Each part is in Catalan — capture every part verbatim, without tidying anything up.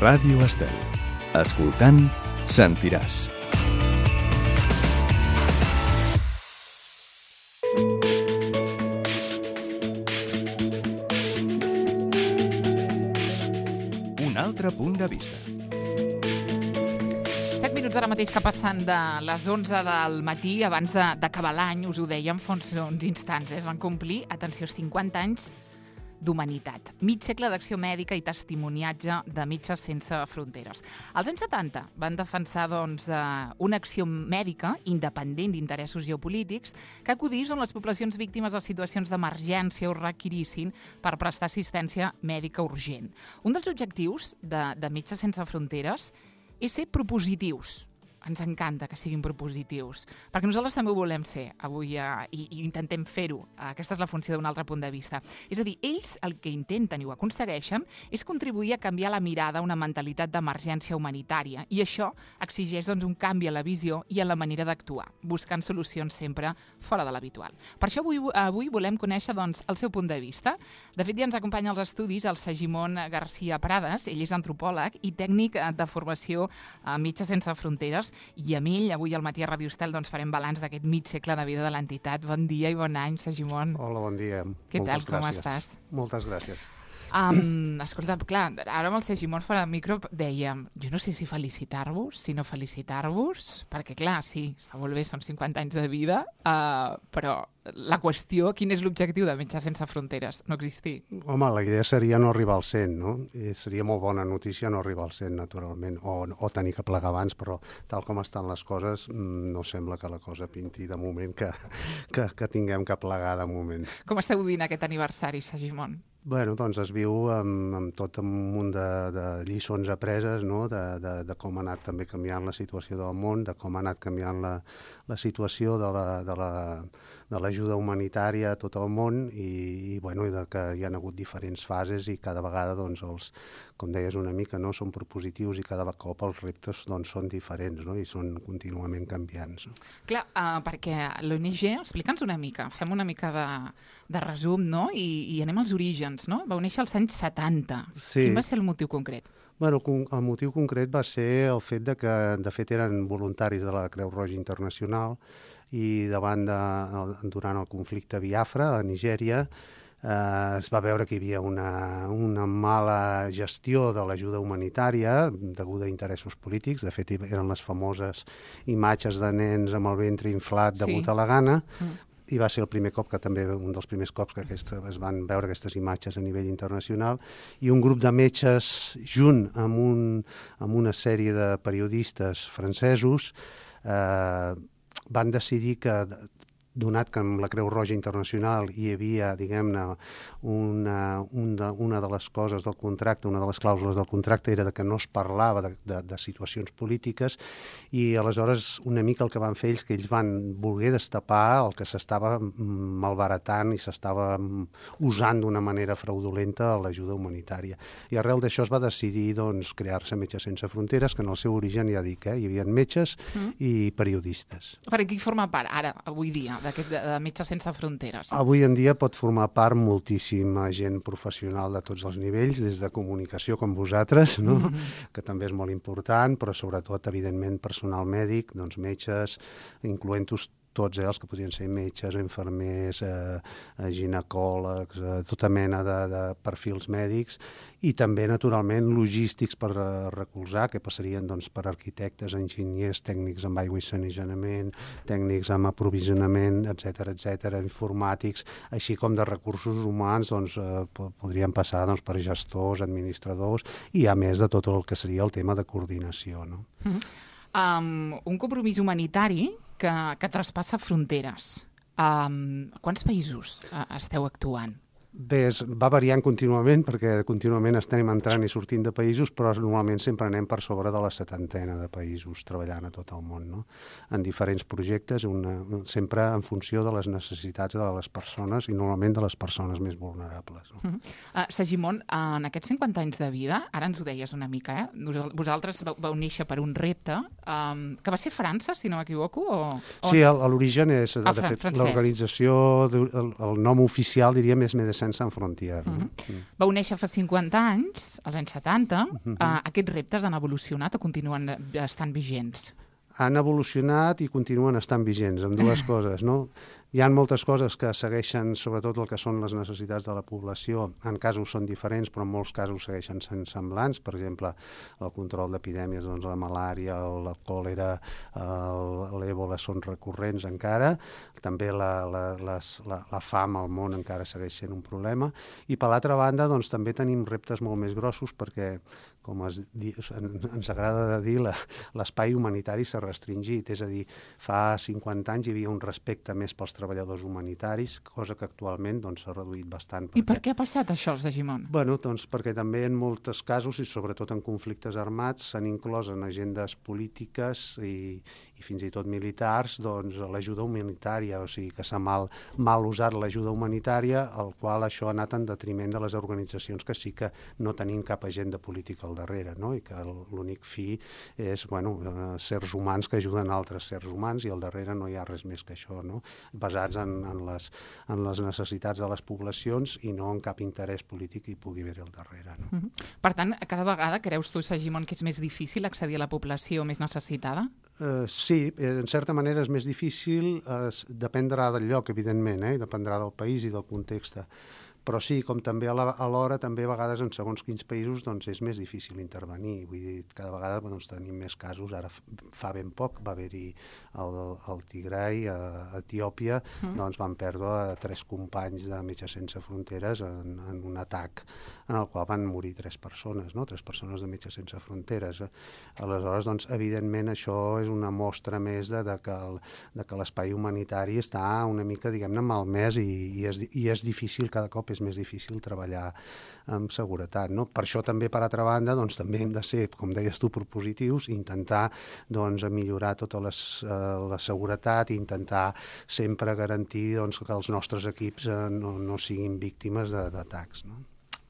Ràdio Estel. Escoltant, sentiràs. Un altre punt de vista. set minuts ara mateix que passen de les onze del matí, abans d'acabar l'any, us ho dèiem fa uns instants, eh? Es van complir, atenció, cinquanta anys d'humanitat. Mig segle d'acció mèdica i testimoniatge de Metges Sense Fronteres. Als anys setanta van defensar doncs, una acció mèdica independent d'interessos geopolítics que acudís on les poblacions víctimes de situacions d'emergència ho requirissin per prestar assistència mèdica urgent. Un dels objectius de, de Metges Sense Fronteres és ser propositius. Ens encanta que siguin propositius, perquè nosaltres també ho volem ser avui eh, i, i intentem fer-ho. Aquesta és la funció d'un altre punt de vista. És a dir, ells el que intenten i ho aconsegueixen és contribuir a canviar la mirada a una mentalitat d'emergència humanitària i això exigeix doncs, un canvi a la visió i a la manera d'actuar, buscant solucions sempre fora de l'habitual. Per això avui, avui volem conèixer doncs, el seu punt de vista. De fet, ja ens acompanya als estudis el Segimon García Prades. Ell és antropòleg i tècnic de formació a Metges Sense Fronteres. I amb ell, avui al matí a Ràdio Estel, doncs farem balanç d'aquest mig segle de vida de l'entitat. Bon dia i bon any, Segimon. Hola, bon dia. Què Moltes tal, com gràcies. estàs? Moltes gràcies. Um, escolta, clar, ara amb el Segimon fora de micro dèiem, jo no sé si felicitar-vos, si no felicitar-vos, perquè clar, sí, està molt bé, són cinquanta anys de vida, uh, però la qüestió, quin és l'objectiu de Metges Sense Fronteres? No existir. Home, la idea seria no arribar al cent, no? I seria molt bona notícia no arribar al cent, naturalment, o, o tenir que plegar abans, però tal com estan les coses, no sembla que la cosa pinti de moment, que, que, que tinguem que plegar de moment. Com esteu vivint aquest aniversari, Segimon? Bueno, doncs es viu amb, amb tot un munt de, de lliçons apreses, no? de, de, de com ha anat també canviant la situació del món, de com ha anat canviant la, la situació de la, de la, de l'ajuda humanitària a tot el món i, i, bueno, i de que hi ha hagut diferents fases i cada vegada, doncs, els, com deies una mica, no? Són propositius i cada cop els reptes doncs, són diferents, no? I són contínuament canviants. No? Clar, uh, perquè l'O N G, explica'ns una mica, fem una mica de, de resum, no? I, i anem als orígens, no? Vau néixer als anys setanta. Sí. Quin va ser el motiu concret? Bueno, el motiu concret va ser el fet de que, de fet, eren voluntaris de la Creu Roja Internacional i davant de, durant el conflicte Biafra, a Nigèria, eh, es va veure que hi havia una, una mala gestió de l'ajuda humanitària deguda a interessos polítics. De fet, eren les famoses imatges de nens amb el ventre inflat degut Sí. a la gana, Mm. i va ser el primer cop que també, un dels primers cops que aquesta, es van veure aquestes imatges a nivell internacional, i un grup de metges junt amb, un, amb una sèrie de periodistes francesos eh, van decidir que, donat que amb la Creu Roja Internacional hi havia, diguem-ne, una, un de, una de les coses del contracte, una de les clàusules del contracte era de que no es parlava de, de, de situacions polítiques, i aleshores una mica el que van fer ells, que ells van voler destapar el que s'estava malbaratant i s'estava usant d'una manera fraudulenta l'ajuda humanitària. I arrel d'això es va decidir doncs, crear-se Metges Sense Fronteres, que en el seu origen, ja dic, eh, hi havia metges mm. i periodistes. Per qui forma part ara, avui dia, d'aquest de, de Metges Sense Fronteres? Avui en dia pot formar part moltíssima gent professional de tots els nivells, des de comunicació com vosaltres, no? Mm-hmm. que també és molt important, però sobretot, evidentment, personal mèdic, doncs metges, incloent-los tots eh, els que podien ser metges, infermers, eh, ginecòlegs, eh, tota mena de, de perfils mèdics, i també, naturalment, logístics per eh, recolzar, que passarien doncs, per arquitectes, enginyers, tècnics amb aigua i sanejament, tècnics amb aprovisionament, etcètera, etcètera, informàtics, així com de recursos humans, doncs, eh, podrien passar doncs, per gestors, administradors, i a més de tot el que seria el tema de coordinació. No? Mm-hmm. um, un compromís humanitari que, que traspassa fronteres. Um, quants països uh, esteu actuant? Bé, es va variant contínuament, perquè contínuament estem entrant i sortint de països, però normalment sempre anem per sobre de la setantena de països treballant a tot el món, no? En diferents projectes, una, sempre en funció de les necessitats de les persones i normalment de les persones més vulnerables. No? Uh-huh. uh, Segimon, uh, en aquests cinquanta anys de vida, ara ens ho deies una mica, eh? Vosaltres vau, vau néixer per un repte, um, que va ser França, si no m'equivoco? O, o... Sí, l'origen és, ah, de fet, francès. l'organització, el, el nom oficial, diríem, és Médecins Médecins Sans Frontières. Uh -huh. no? mm. Vau néixer fa cinquanta anys, als anys setanta. Uh Mhm. -huh. uh, aquests reptes han evolucionat o continuen estant vigents? Han evolucionat i continuen estant vigents, amb dues coses, no? Hi ha moltes coses que segueixen, sobretot el que són les necessitats de la població. En casos són diferents, però en molts casos segueixen sent semblants. Per exemple, el control d'epidèmies, doncs la malària, la còlera, l'èbola són recurrents encara. També la, la, les, la, la fam al món encara segueix sent un problema. I per l'altra banda, doncs també tenim reptes molt més grossos perquè, com es di, ens agrada de dir, l'espai humanitari s'ha restringit. És a dir, fa cinquanta anys hi havia un respecte més pels treballadors humanitaris, cosa que actualment doncs, s'ha reduït bastant. Perquè... I per què ha passat això, els de Gimón? Bueno, doncs perquè també en molts casos, i sobretot en conflictes armats, s'han inclòs en agendes polítiques i, i fins i tot militars doncs, l'ajuda humanitària, o sigui que s'ha mal, mal usat l'ajuda humanitària, el qual això ha anat en detriment de les organitzacions que sí que no tenim cap agenda política al darrere, no? I que l'únic fi és bueno, eh, sers humans que ajuden altres sers humans i al darrere no hi ha res més que això, no? Basats en, en, les, en les necessitats de les poblacions i no en cap interès polític que hi pugui haver al darrere. No? Uh -huh. Per tant, cada vegada creus tu, Segimon, que és més difícil accedir a la població més necessitada? Uh, sí, en certa manera és més difícil, uh, dependrà del lloc, evidentment, eh? Dependrà del país i del context. Però sí, com també alhora, també a vegades en segons quins països doncs, és més difícil intervenir. Vull dir, cada vegada doncs, tenim més casos. Ara fa ben poc va haver-hi el, el Tigray, a Etiòpia, mm. doncs van perdre tres companys de Metges Sense Fronteres en, en un atac en el qual van morir tres persones, no? tres persones de Metges Sense Fronteres. Aleshores, doncs, evidentment, això és una mostra més de, de que el, de que l'espai humanitari està una mica, diguem-ne, malmès i, i, és, i és difícil cada cop és més difícil treballar amb seguretat. No? Per això també, per altra banda, doncs, també hem de ser, com deies tu, propositius, intentar doncs, millorar tota les, eh, la seguretat i intentar sempre garantir doncs, que els nostres equips eh, no, no siguin víctimes d'atacs. No?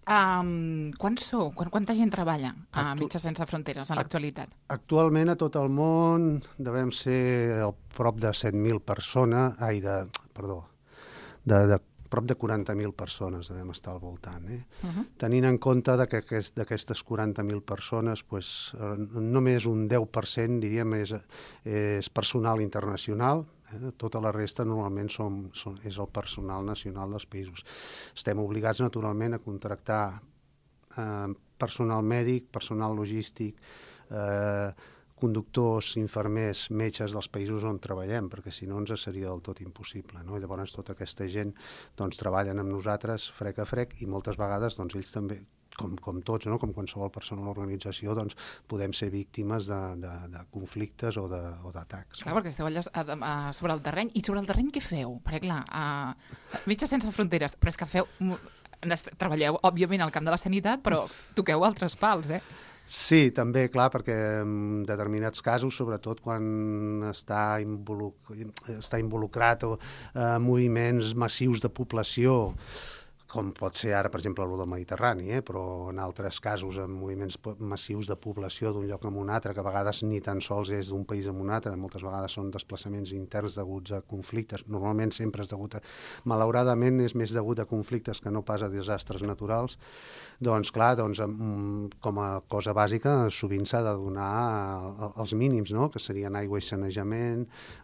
Um, quants sou? Quanta gent treballa a Actu... Metges Sense Fronteres en l'actualitat? Actualment a tot el món devem ser a prop de set mil persones, ai, de, perdó, de, de prop de quaranta mil persones devem estar al voltant. Eh? Uh -huh. Tenint en compte de que aquest, d'aquestes quaranta mil persones, pues, només un deu per cent, diríem, és, és personal internacional. Eh? Tota la resta normalment som, som, és el personal nacional dels països. Estem obligats, naturalment, a contractar eh, personal mèdic, personal logístic, eh, conductors, infermers, metges dels països on treballem, perquè si no ens seria del tot impossible. No? I llavors tota aquesta gent doncs, treballen amb nosaltres frec a frec i moltes vegades doncs, ells també, com, com tots, no? com qualsevol persona a l'organització, doncs, podem ser víctimes de, de, de conflictes o d'atacs. Clar, perquè esteu allà a, a, sobre el terreny. I sobre el terreny què feu? Perquè clar, a Metges Sense Fronteres, però és que feu... Treballeu, òbviament, al camp de la sanitat, però toqueu altres pals, eh? Sí, també, clar, perquè en determinats casos, sobretot quan està, involuc... està involucrat o eh, moviments massius de població, com pot ser ara, per exemple, l'U del Mediterrani, eh? però en altres casos amb moviments massius de població d'un lloc a un altre, que a vegades ni tan sols és d'un país a un altre, moltes vegades són desplaçaments interns deguts a conflictes, normalment sempre és degut a... Malauradament és més degut a conflictes que no pas a desastres naturals. Doncs clar, doncs, com a cosa bàsica sovint s'ha de donar els mínims, no? que serien aigua i sanejament,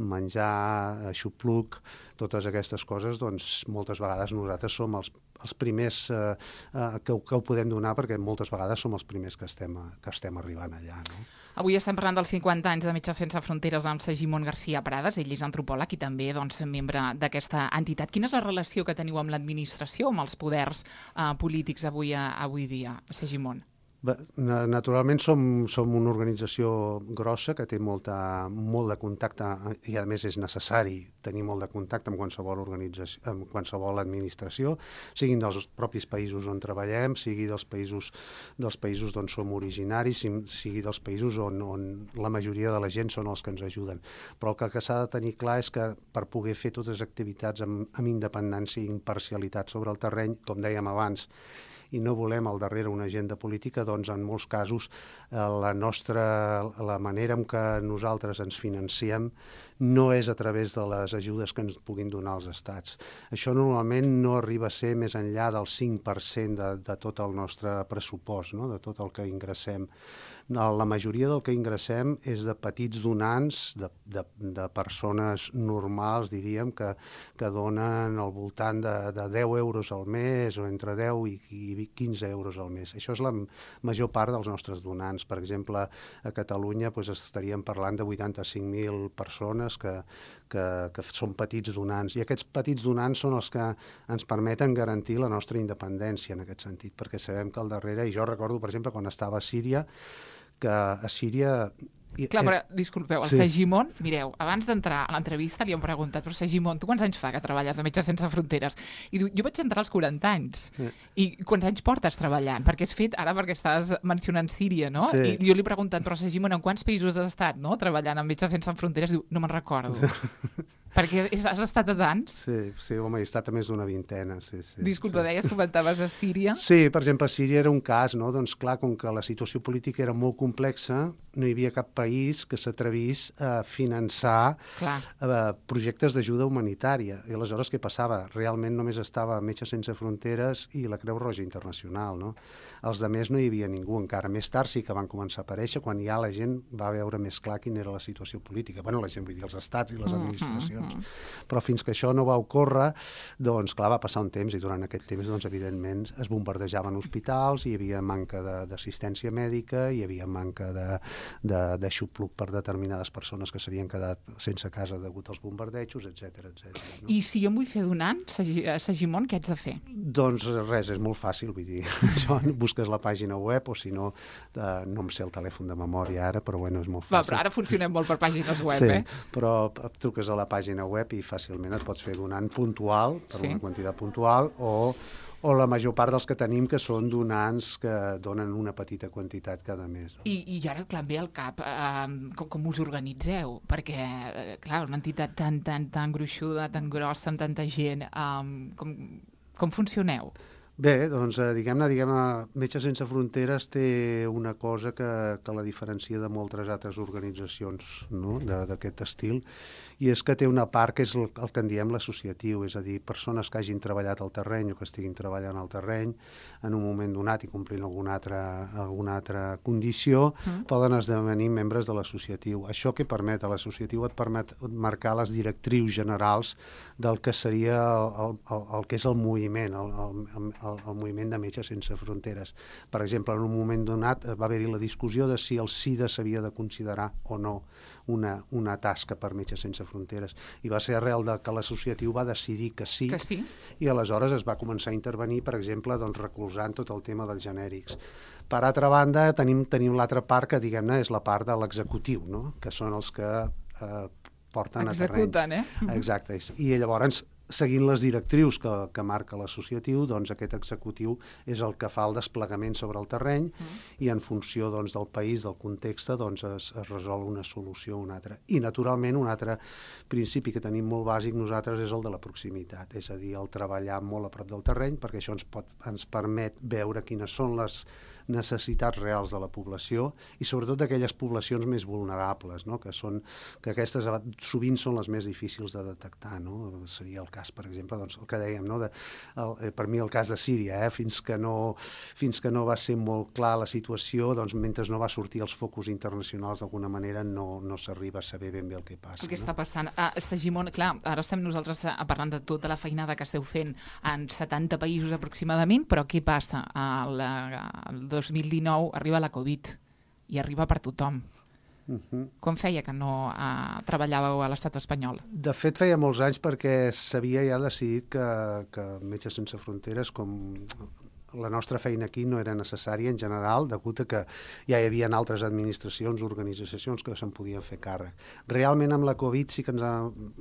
menjar, xupluc, totes aquestes coses, doncs moltes vegades nosaltres som els, els primers eh, eh, que, que ho podem donar perquè moltes vegades som els primers que estem, que estem arribant allà. No? Avui estem parlant dels cinquanta anys de Metges Sense Fronteres amb Segimon García Prades, ell és antropòleg i també doncs, membre d'aquesta entitat. Quina és la relació que teniu amb l'administració, amb els poders eh, polítics avui, avui dia, Segimon? Naturalment som, som una organització grossa que té molta, molt de contacte i a més és necessari tenir molt de contacte amb qualsevol organització, amb qualsevol administració, siguin dels propis països on treballem, sigui dels països dels països d'on som originaris, sigui dels països on, on la majoria de la gent són els que ens ajuden. Però el que, que s'ha de tenir clar és que per poder fer totes les activitats amb, amb independència i imparcialitat sobre el terreny, com dèiem abans, i no volem al darrere una agenda política, doncs en molts casos la nostra, la manera en què nosaltres ens financiem no és a través de les ajudes que ens puguin donar els estats. Això normalment no arriba a ser més enllà del cinc per cent de, de tot el nostre pressupost, no? De tot el que ingressem. La majoria del que ingressem és de petits donants, de, de, de persones normals, diríem, que, que donen al voltant de, de deu euros al mes o entre deu i, i quinze euros al mes. Això és la major part dels nostres donants. Per exemple, a Catalunya doncs, estaríem parlant de vuitanta-cinc mil persones que, que, que són petits donants. I aquests petits donants són els que ens permeten garantir la nostra independència en aquest sentit, perquè sabem que al darrere, i jo recordo, per exemple, quan estava a Síria, que a Síria... Clar, però, disculpeu, el sí. Segimon, mireu, abans d'entrar a l'entrevista li hem preguntat, però Segimon, tu quants anys fa que treballes a Metges Sense Fronteres? I diu, jo vaig entrar als quaranta anys. Sí. I quants anys portes treballant? Perquè has fet, ara perquè estàs mencionant Síria, no? Sí. I jo li he preguntat, però Segimon, en quants països has estat, no?, treballant amb Metges Sense Fronteres? Diu, no me'n recordo. Perquè has estat a tants? Sí, sí, home, he estat a més d'una vintena, sí, sí. Disculpa, sí. deies, comentaves a Síria? Sí, per exemple, a Síria era un cas, no? Doncs clar, com que la situació política era molt complexa, no hi havia cap país que s'atrevís a finançar eh, projectes d'ajuda humanitària. I aleshores què passava? Realment només estava Metges Sense Fronteres i la Creu Roja Internacional, no? Els de més no hi havia ningú encara. Més tard sí que van començar a aparèixer, quan ja la gent va veure més clar quina era la situació política. Bueno, la gent, vull dir, els estats i les administracions. Mm-hmm. Però fins que això no va ocórrer, doncs clar, va passar un temps i durant aquest temps, doncs evidentment, es bombardejaven hospitals, hi havia manca d'assistència mèdica, hi havia manca de, de, d'aixopluc per determinades persones que s'havien quedat sense casa degut als bombardejos, etcètera, etcètera. No? I si jo em vull fer donant, Segimon, què haig de fer? Doncs res, és molt fàcil, vull dir, això, busques la pàgina web o si no, eh, no em sé el telèfon de memòria ara, però bueno, és molt fàcil. Va, però ara funcionem molt per pàgines web, sí, eh? Però truques a la pàgina web i fàcilment et pots fer donant puntual, per sí. Una quantitat puntual, o, o la major part dels que tenim que són donants que donen una petita quantitat cada mes. No? I, i ara, clar, em ve al cap, eh, com, com us organitzeu? Perquè, eh, clar, una entitat tan, tan, tan gruixuda, tan grossa, amb tanta gent, eh, com, com funcioneu? Bé, doncs, eh, diguem-ne, diguem-ne, Metges Sense Fronteres té una cosa que, que la diferencia de moltes altres organitzacions, no?, d'aquest estil, i és que té una part que és el, el que en diem l'associatiu, és a dir, persones que hagin treballat al terreny o que estiguin treballant al terreny en un moment donat i complint alguna altra, alguna altra condició, mm. poden esdevenir membres de l'associatiu. Això que permet a l'associatiu et permet marcar les directrius generals del que seria el, el, el que és el moviment, el, el, el, el moviment de Metges Sense Fronteres. Per exemple, en un moment donat va haver-hi la discussió de si el SIDA s'havia de considerar o no una, una tasca per Metges Sense Fronteres. I va ser arrel de que l'associatiu va decidir que sí, que sí, i aleshores es va començar a intervenir, per exemple, doncs, recolzant tot el tema dels genèrics. Per altra banda, tenim, tenim l'altra part que, diguem-ne, és la part de l'executiu, no?, que són els que eh, porten executen, a terreny. Eh? Exacte. I llavors, seguint les directrius que, que marca l'associatiu, doncs aquest executiu és el que fa el desplegament sobre el terreny mm. i en funció doncs, del país, del context, doncs es, es resol una solució o una altra. I naturalment un altre principi que tenim molt bàsic nosaltres és el de la proximitat, és a dir, el treballar molt a prop del terreny, perquè això ens, pot, ens permet veure quines són les necessitats reals de la població i sobretot d'aquelles poblacions més vulnerables, no?, que, són, que aquestes sovint són les més difícils de detectar, no? Seria el cas, per exemple, doncs, el que dèiem, no? de, el, per mi el cas de Síria, eh? fins, que no, fins que no va ser molt clar la situació, doncs mentre no va sortir els focus internacionals d'alguna manera no, no s'arriba a saber ben bé el que passa. El que no? està passant. Uh, Segimon, clar, ara estem nosaltres parlant de tota la feinada que esteu fent en setanta països aproximadament, però què passa? El, el dos mil dinou arriba la Covid i arriba per tothom. Uh-huh. Com feia que no uh, treballàveu a l'estat espanyol? De fet, feia molts anys perquè s'havia ja decidit que, que Metges Sense Fronteres, com la nostra feina aquí no era necessària en general, degut a que ja hi havia altres administracions, organitzacions que se'n podien fer càrrec. Realment amb la Covid sí que ens ha...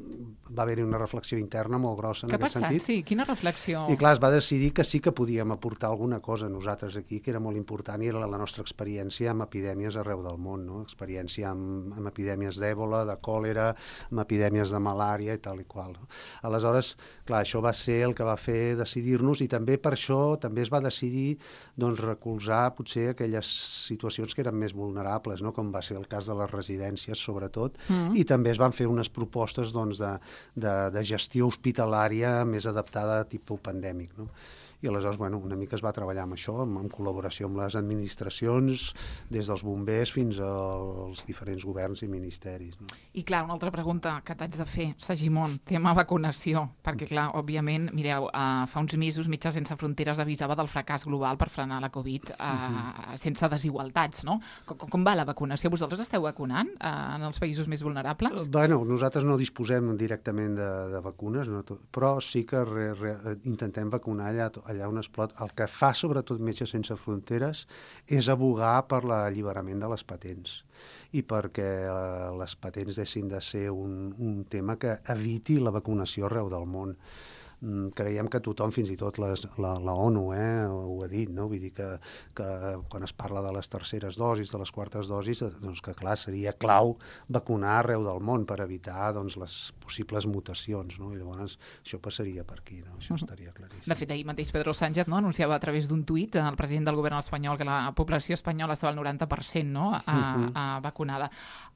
va haver-hi una reflexió interna molt grossa en Què aquest passat? sentit. Sí, quina reflexió? I clar, es va decidir que sí que podíem aportar alguna cosa nosaltres aquí, que era molt important, i era la nostra experiència amb epidèmies arreu del món, no? Experiència amb, amb epidèmies d'èbola, de còlera, amb epidèmies de malària i tal i qual. No? Aleshores, clar, això va ser el que va fer decidir-nos i també per això també es va va decidir doncs, recolzar potser aquelles situacions que eren més vulnerables, no? Com va ser el cas de les residències, sobretot, mm. i també es van fer unes propostes doncs, de, de, de gestió hospitalària més adaptada a tipus pandèmic, no? I aleshores, bueno, una mica es va treballar amb això, en, en col·laboració amb les administracions, des dels bombers fins als diferents governs i ministeris. No? I clar, una altra pregunta que t'haig de fer, Segimon, tema vacunació, perquè clar, òbviament, mireu, uh, fa uns mesos Metges Sense Fronteres avisava del fracàs global per frenar la Covid uh, uh-huh. sense desigualtats, no? Com, com va la vacunació? Vosaltres esteu vacunant uh, en els països més vulnerables? Uh, bueno, nosaltres no disposem directament de, de vacunes, no? Però sí que re, re, intentem vacunar allà allà on es pot. El que fa, sobretot, Metges Sense Fronteres és abogar per l'alliberament de les patents i perquè eh, les patents deixin de ser un, un tema que eviti la vacunació arreu del món. Mm, creiem que tothom, fins i tot les, la, la ONU, eh, ho ha dit, no? Vull dir que, que quan es parla de les terceres dosis, de les quartes dosis, doncs que clar, seria clau vacunar arreu del món per evitar doncs, les possibles mutacions, no? I llavors això passaria per aquí, no? Això uh-huh. estaria claríssim. De fet, ahir mateix Pedro Sánchez, no, anunciava a través d'un tuit el president del govern espanyol que la població espanyola estava al noranta per cent, no? a, uh-huh. a vacunada.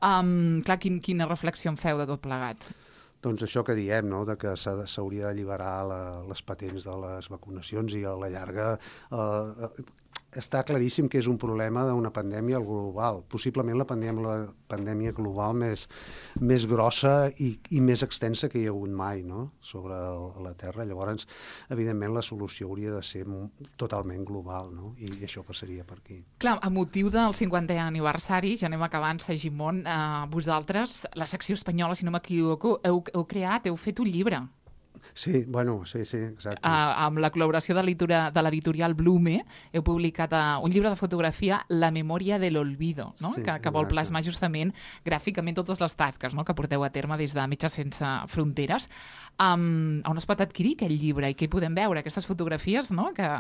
Um, clar, quin, quina reflexió en feu de tot plegat? Doncs això que diem, no? De que s'hauria d'alliberar la, les patents de les vacunacions i a la llarga eh, està claríssim que és un problema d'una pandèmia global, possiblement la pandèmia, la pandèmia global més, més grossa i, i més extensa que hi ha hagut mai, no? Sobre el, la Terra. Llavors, evidentment, la solució hauria de ser totalment global, no? I, i això passaria per aquí. Clar, a motiu del cinquantè aniversari, ja anem acabant, Segimon, eh, vosaltres, la secció espanyola, si no m'equivoco, heu, heu creat, heu fet un llibre. Sí, bueno, sí, sí, exacte. Uh, amb la col·laboració de l'editorial Blume heu publicat uh, un llibre de fotografia, La memòria de l'olvido, no? sí, que, que vol plasmar justament gràficament totes les tasques, no? que porteu a terme des de Metges Sense Fronteres. Um, on es pot adquirir aquest llibre i què hi podem veure? Aquestes fotografies, no? que...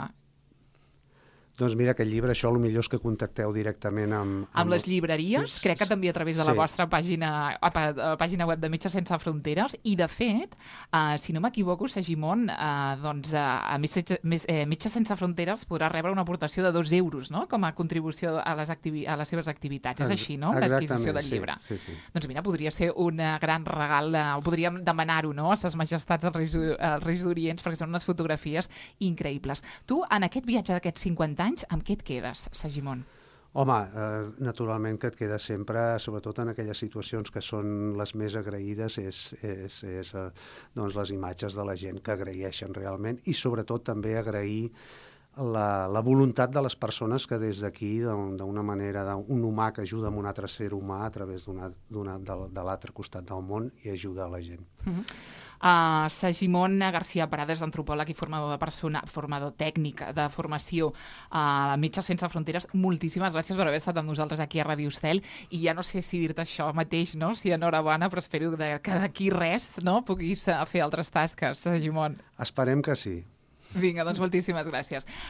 Doncs mira, aquest llibre, això, el millor és que contacteu directament amb... Amb, amb les llibreries, crec que també a través de la sí. vostra pàgina, a, pàgina web de Metges Sense Fronteres, i de fet, uh, si no m'equivoco, Segimon, uh, doncs uh, a Metges, eh, Metges Sense Fronteres podrà rebre una aportació de dos euros, no?, com a contribució a les, activi a les seves activitats. És així, no?, l'adquisició del llibre. Sí, sí, sí. Doncs mira, podria ser un gran regal, uh, podríem demanar-ho, no?, a ses majestats als Reis, als Reis d'Orients, perquè són unes fotografies increïbles. Tu, en aquest viatge d'aquests cinquanta anys, amb què et quedes, Segimon? Home, eh, naturalment que et quedes sempre, sobretot en aquelles situacions que són les més agraïdes, és, és, és eh, doncs les imatges de la gent que agraeixen realment i sobretot també agrair la, la voluntat de les persones que des d'aquí, d'una manera, un humà que ajuda amb un altre ser humà a través d'una, d'una, de, de l'altre costat del món i ajuda a la gent. Mm-hmm. Uh, Segimon García Prades, antropòleg i formador de persona, formador tècnic de formació a uh, Metges Sense Fronteres, moltíssimes gràcies per haver estat amb nosaltres aquí a Ràdio Estel, i ja no sé si dir-te això mateix, no? Si enhorabona, però espero de, que d'aquí res, no?, puguis uh, fer altres tasques, Segimon. Esperem que sí. Vinga, doncs moltíssimes gràcies.